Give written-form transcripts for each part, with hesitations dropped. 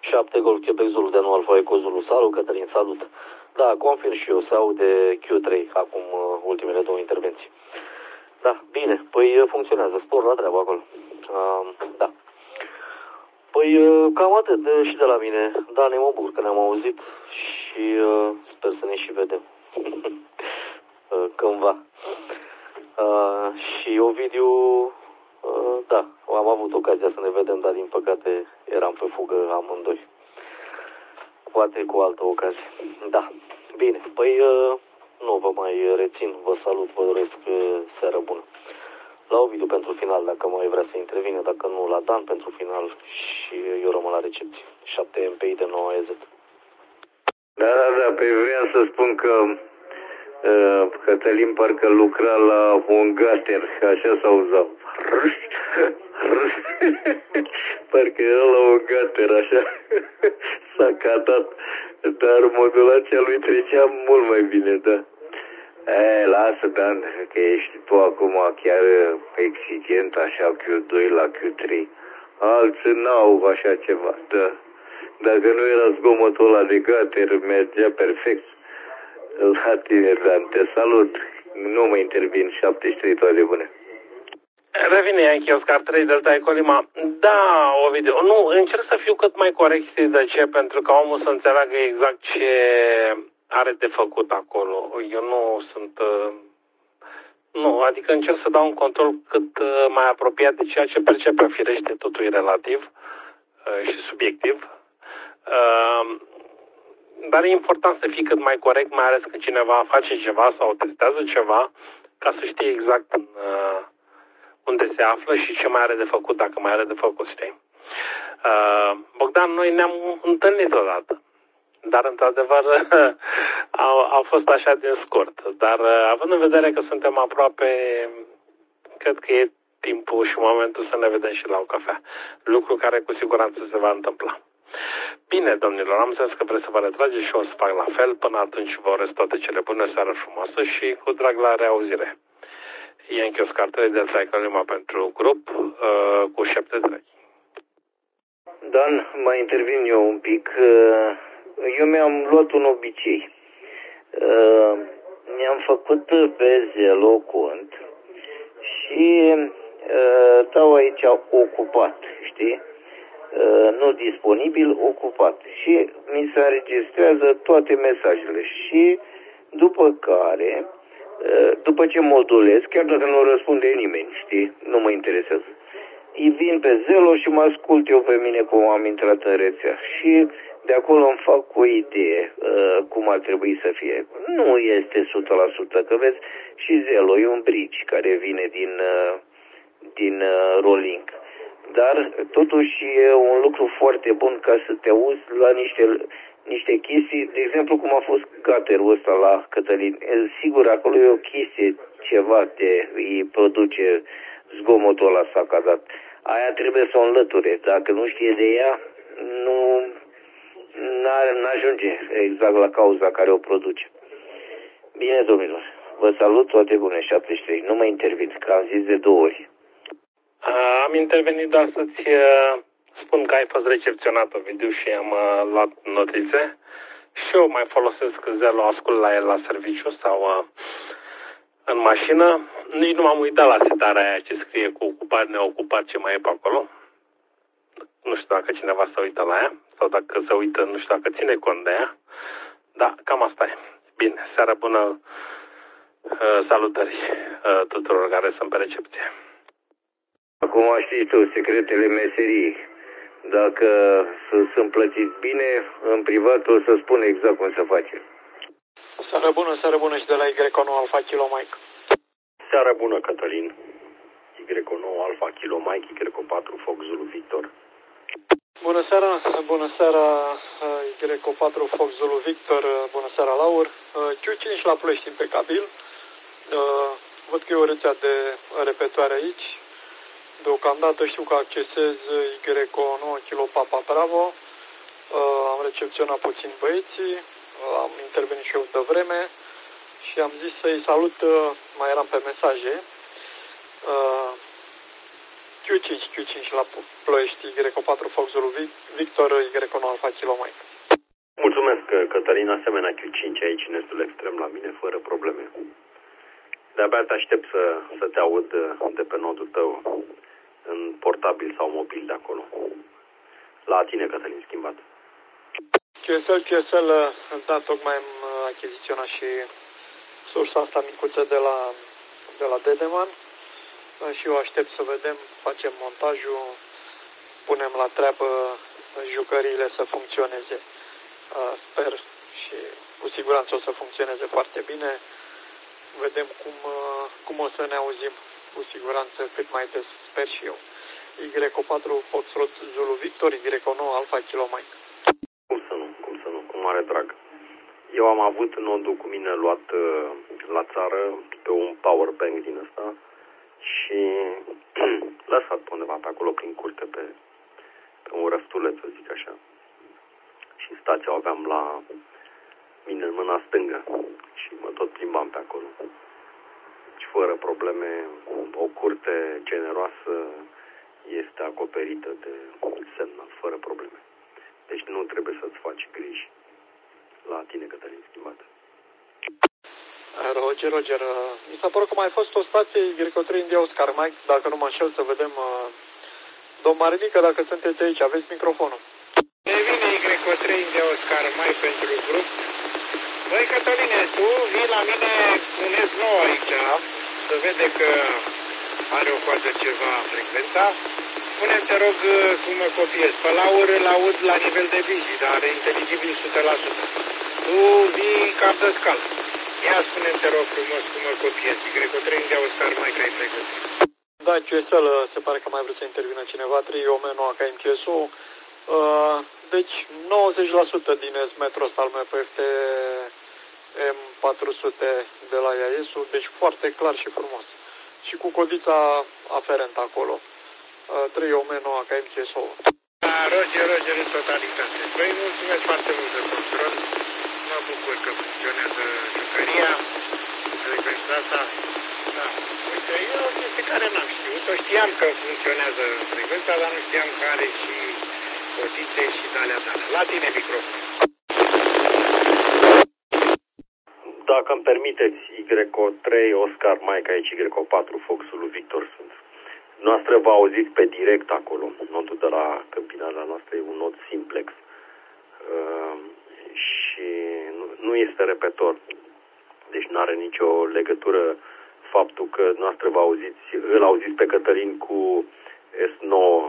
7 Golf Quebec Zulu de Alfa Eco Zulu. Salut, Cătălin, salut. Da, confirm și eu, se aude Q3 acum ultimele două intervenții. Da, bine, păi funcționează, spor la treabă acolo. Da. Păi cam atât și de la mine. Da, ne mă bucur că ne-am auzit și sper să ne și vedem cândva. Și Ovidiu, da, am avut ocazia să ne vedem, dar din păcate eram pe fugă amândoi. Poate cu altă ocazie. Da, bine, păi nu vă mai rețin, vă salut, vă doresc seară bună. La Ovidiu pentru final, dacă mai vrea să intervine, dacă nu, la Dan pentru final și eu rămân la recepție. 7 MPI de 9 EZ. Da, pe vreau să spun că Cătălin parcă lucra la un gater, așa s-auza. Parcă era la un gater, așa. S-a catat, dar modulația lui trecea mult mai bine, da. Lasă, Dan, că ești tu acum chiar exigent, așa, Q2 la Q3. Alții n-au așa ceva, da. Dacă nu era zgomotul ăla de gater, mergea perfect. La tine, Dan, te salut. Nu mă intervin, 73, toate bune. Revine Yankee Oscar 3 Delta Eco Lima. Da, Ovidiu, nu, încerc să fiu cât mai corect, de ce? Pentru că omul să înțeleagă exact ce are de făcut acolo. Eu nu sunt... Nu, adică încerc să dau un control cât mai apropiat de ceea ce percepe, firește, totul e relativ și subiectiv. Dar e important să fii cât mai corect, mai ales când cineva face ceva sau testează ceva, ca să știi exact unde se află și ce mai are de făcut, dacă mai are de făcut, știi? Bogdan, noi ne-am întâlnit odată, dar într-adevăr a fost așa din scurt. Dar având în vedere că suntem aproape, cred că e timpul și momentul să ne vedem și la o cafea. Lucru care cu siguranță se va întâmpla. Bine, domnilor, am înțeles că vreți să vă retrageți și o să fac la fel. Până atunci vă urez toate cele bune, seară frumoasă și cu drag la reauzire. Yankee Oscar 3 Delta Eco Lima pentru grup cu 73. Dan, mai intervin eu un pic. Eu mi-am luat un obicei. Mi-am făcut pe Zelo cont și dau aici ocupat, știi? Nu disponibil, ocupat. Și mi se înregistrează toate mesajele. Și după care, după ce modulez, chiar dacă nu răspunde nimeni, știi? Nu mă interesează. Îi vin pe Zelo și mă ascult eu pe mine cum am intrat în rețea. Și de acolo îmi fac o idee cum ar trebui să fie. Nu este 100%, că vezi, și Zelo e un bridge care vine din Rolling. Dar totuși e un lucru foarte bun ca să te auzi la niște chestii, de exemplu cum a fost gaterul ăsta la Cătălin. Sigur, acolo e o chestie, ceva îi produce zgomotul ăla sacadat. Aia trebuie să o înlăture. Dacă nu știe de ea, n-ajunge exact la cauza care o produce. Bine, domnilor, vă salut, toate bune, 73. Nu mă intervin, că am zis de 2 ori. Am intervenit doar să-ți spun că ai fost recepționat, Ovidiu, și am luat notițe. Și eu mai folosesc Zelo, ascult la el la serviciu sau în mașină. Nici nu m-am uitat la setarea aia ce scrie cu ocupat, neocupat, ce mai e pe acolo. Nu știu dacă cineva se uită la ea sau dacă se uită, nu știu dacă ține cont de ea. Da, cam asta e. Bine, seară bună, salutări tuturor care sunt pe recepție. Acum știi tu secretele meseriei. Dacă sunt plătiți bine, în privat o să spun exact cum să face. Seară bună și de la Y9 Alfa Kilo Mike. Seară bună, Cătălin. Y9 Alfa Kilo Mike, Y4 Fox Zulu Victor. Bună seara, Y4 Fox Zulu Victor, bună seara, Laur. Q5 la Ploiești impecabil. Văd că e o rețea de repetoare aici. Deocamdată știu că accesez Y9 Kilo Papa Bravo. Am recepționat puțin băieții, am intervenit și eu de vreme și am zis să-i salut, mai eram pe mesaje. Q5 la Ploiești, Y4 Fox Zulu Victor, Y9 Alfa Kilo Mike. Mulțumesc, Cătălin, asemenea Q5 aici în estul extrem la mine, fără probleme. De-abia te aștept să te aud de pe nodul tău, în portabil sau mobil de acolo. La tine, Cătălin, schimbat. QSL, da, tocmai am achiziționat și sursa asta micuță de la Dedeman și eu aștept să vedem, facem montajul, punem la treabă jucăriile să funcționeze. Sper și cu siguranță o să funcționeze foarte bine. Vedem cum o să ne auzim, cu siguranță cât mai des, sper și eu. Y4 Foxtrot Zulu Victor, Y9 Alfa Kilo Mike. Cum să nu, cu mare drag. Eu am avut nodul cu mine luat la țară pe un power bank din ăsta și lăsat pe undeva pe acolo prin curte pe un răstuleț, să zic așa. Și stația o aveam la mine în mâna stângă și mă tot plimbam pe acolo. Și fără probleme, o curte generoasă este acoperită de semnal, fără probleme. Deci nu trebuie să-ți faci griji. La tine, Cătălin, schimbat. Roger, mi s-a părut că mai fost o stație Y3 India Oscar Mike, dacă nu mă înșel, să vedem. Domn Marinică, dacă sunteți aici, aveți microfonul. Devine Y3 India Oscar Mike pentru grup. Băi, Cătăline, tu vii la mine un S9 aici, să vede că are o coadă ceva frecvența. Spune-mi, te rog, cum mă copiez. Pe Laur îl aud la nivel de bizi, dar e inteligibil 100%. Tu vii cap de scală. Ia spune-mi, te rog frumos, cum mă copiez. Y3 India Oscar Mike ai frecvență. Da, QSL, se pare că mai vreau să intervină cineva, 3 OM9 KM QSO. Deci 90% din S-metrul ăsta al meu pe FT M400 de la IAS-ul, deci foarte clar și frumos. Și cu codița aferentă acolo. 3 OM9 KM QSO. Roger, în totalitate. Băi, mulțumesc foarte mult de control. Mă bucur că funcționează jucăria. Frecvența asta. Da. Uite, e o chestie care n-am știut-o. Știam că funcționează frecvența, dar nu știam că are și codițe și de-alea. La tine microfon. Dacă îmi permiteți, Y3 Oscar Mike aici, Y4 Foxul lui Victor sunt. Noastră vă auziți pe direct acolo. Nodul de la câmpinarea noastră e un nod simplex. Și nu este repetor. Deci nu are nicio legătură faptul că noastră vă auziți, îl auziți pe Cătălin cu S9.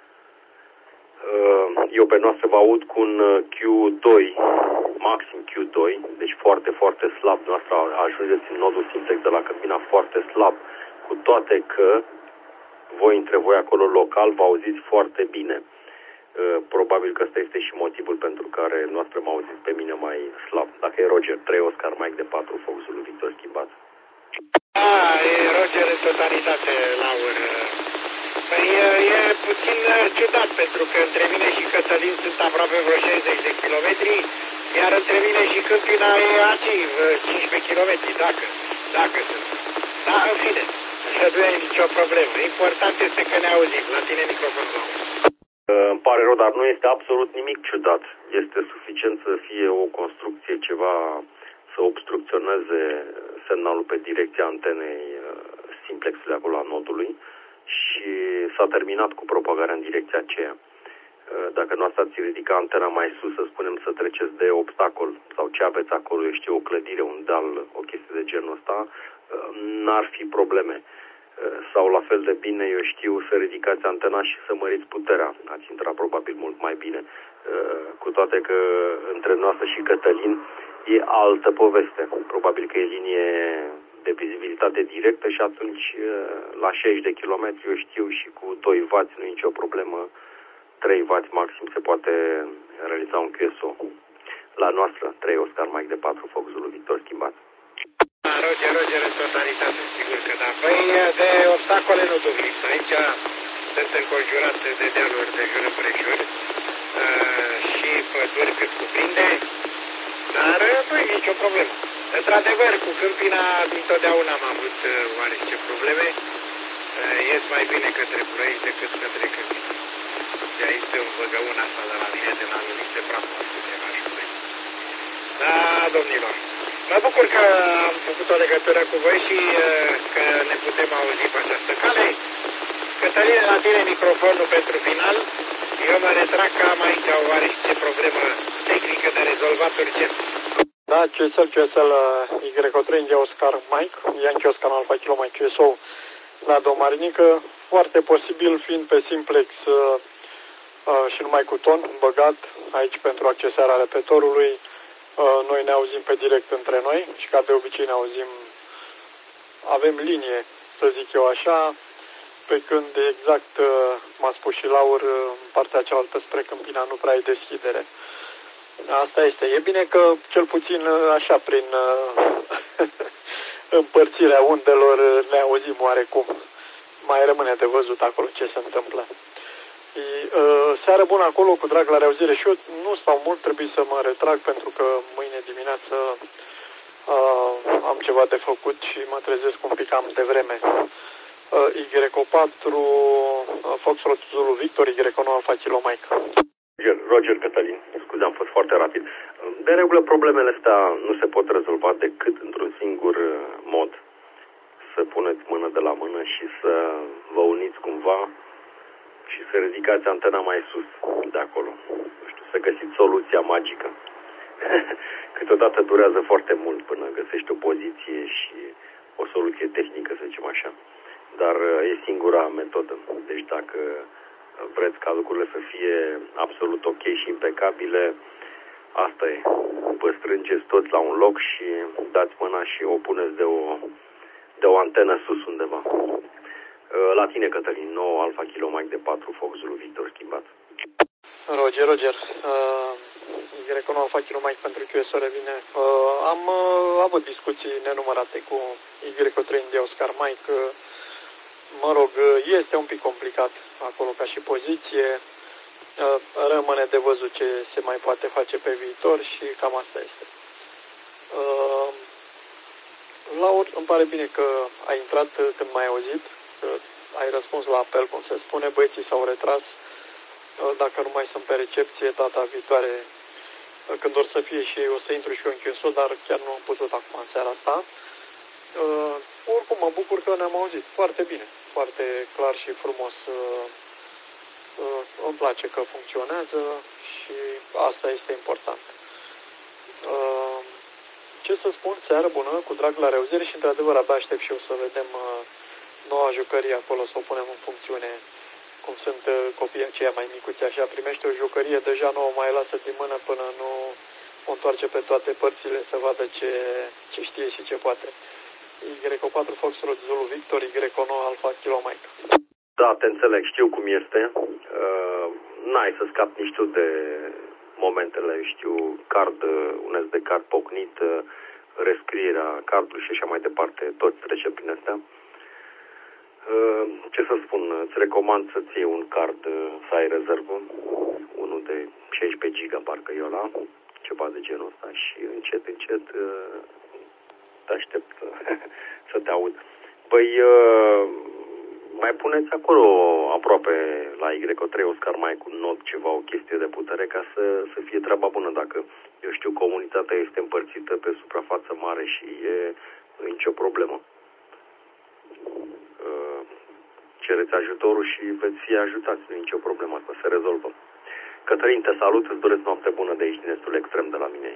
Eu pe noastră vă aud cu un Q2, maxim Q2, deci foarte, foarte slab. Noastră ajungeți în nodul simplex de la câmpina foarte slab, cu toate că voi între voi acolo local vă auziți foarte bine. Probabil că ăsta este și motivul pentru care noastră mă auziți pe mine mai slab. Dacă e Roger, 3 Oscar Mike de 4 Foxul lui Victor schimbat. E Roger în totalitate, Laur. Păi e puțin ciudat, pentru că între mine și Cătălin sunt aproape vreo 60 de kilometri, iar între mine și Câmpina e acei 15 kilometri, dacă sunt. Da, în fine, nu e nicio problemă. Important este că ne auzim. La tine microfonul, Laur. Îmi pare rău, dar nu este absolut nimic ciudat. Este suficient să fie o construcție, ceva să obstrucționeze semnalul pe direcția antenei simplexului acolo a nodului și s-a terminat cu propagarea în direcția aceea. Dacă nu ați ridica antena mai sus, să spunem, să treceți de obstacol sau ce aveți acolo, eu știu, o clădire, un deal, o chestie de genul ăsta, n-ar fi probleme. Sau la fel de bine, eu știu, să ridicați antena și să măriți puterea. Ați intrat probabil mult mai bine. Cu toate că între noastră și Cătălin e altă poveste. Probabil că e linie de vizibilitate directă și atunci la 60 de kilometri, eu știu, și cu 2 W nu e nicio problemă. 3 W maxim se poate realiza un QSO. La noastră, 3 Oscar Mike de 4 Foxul lui Victor schimbat. Roger, în totalitate, sigur că da. Păi de obstacole nu duc lipsă. Aici sunt înconjurat de dealuri de jur împrejur și păduri cât cuprinde, dar nu e nicio problemă. Într-adevăr, cu Câmpina dintotdeauna am avut oarece probleme. ies mai bine către Ploiești decât către Cămin. De aici se învăgăun asta de la mine, de la Lălițe Praful, de la Șupe. Da, domnilor, mă bucur că am făcut o legătură cu voi și că ne putem auzi pe această cale. Cătăline, la tine microfonul pentru final. Eu mă retrag că am aici oarește problemă tehnică de rezolvat urgent. Da, QSL Y3 India Oscar Mike, Yankee Oscar Alpha Kilo Mike QSO la Domarinică, foarte posibil fiind pe simplex și numai cu ton băgat aici pentru accesarea repetorului. Noi ne auzim pe direct între noi și ca de obicei ne auzim, avem linie, să zic eu așa, pe când exact m-a spus și Laur, în partea cealaltă spre Câmpina nu prea ai deschidere. Asta este. E bine că cel puțin așa prin împărțirea undelor ne auzim oarecum. Mai rămâne de văzut acolo ce se întâmplă. Seară bună acolo, cu drag la reauzire și eu nu stau mult, trebuie să mă retrag pentru că mâine dimineață am ceva de făcut și mă trezesc un pic cam devreme. Y4 Foxtrot Zulu Victor, Y9 Alpha Kilo Mike. Roger Cătălin, scuze, am fost foarte rapid. De regulă, problemele astea nu se pot rezolva decât într-un singur mod. Să puneți mână de la mână și să vă uniți cumva și să ridicați antena mai sus de acolo. Nu știu, să găsiți soluția magică. Câteodată durează foarte mult până găsești o poziție și o soluție tehnică, să zicem așa. Dar e singura metodă. Deci dacă vreți ca lucrurile să fie absolut ok și impecabile, asta e. Vă strângeți toți la un loc și dați mâna și o puneți de o antenă sus undeva. La tine, Cătălin, 9 Alpha Kilo Mike de 4 Fox Zulu Victor schimbat. Roger. Y9 Alpha Kilo Mike pentru QSO revine. Am avut discuții nenumărate cu Y3 India Oscar Mike. Mă rog, este un pic complicat acolo ca și poziție. Rămâne de văzut ce se mai poate face pe viitor și cam asta este. Laur, îmi pare bine că ai intrat când m-ai auzit, că ai răspuns la apel, cum se spune, băieții s-au retras. Dacă nu mai sunt pe recepție, data viitoare, când or să fie și o să intru și eu în QSO, dar chiar nu am putut acum în seara asta. Oricum mă bucur că ne-am auzit foarte bine, foarte clar și frumos. Îmi place că funcționează și asta este important. Ce să spun, seară bună, cu drag la reauzire și într-adevăr abia aștept și eu să vedem noua jucărie acolo, să o punem în funcțiune. Cum sunt copiii aceia mai micuți, așa, primește o jucărie, deja nu o mai lasă din mână până nu o întoarce pe toate părțile să vadă ce știe și ce poate. Y4 Foxtrot Zulu Victor, Y9 Alpha Kilo Mike. Da, te înțeleg, știu cum este. N-ai să scapi nici tu de momentele, știu, card, un SD card pocnit, rescrierea cardului și așa mai departe, toți trece prin astea. Ce să spun, îți recomand să-ți iei un card, să ai rezervă, unul de 16 giga, parcă eu la, ceva de genul ăsta și încet te aștept să te aud. Păi, mai puneți acolo aproape la Y3 Oscar mai cu not ceva, o chestie de putere ca să fie treaba bună. Dacă, eu știu, comunitatea este împărțită pe suprafață mare și nu e nicio problemă. Cereți ajutorul și veți fi ajutați, nu e nicio problemă, asta se rezolvă. Cătălin, te salut, îți doresc noapte bună de aici din estul extrem de la mine.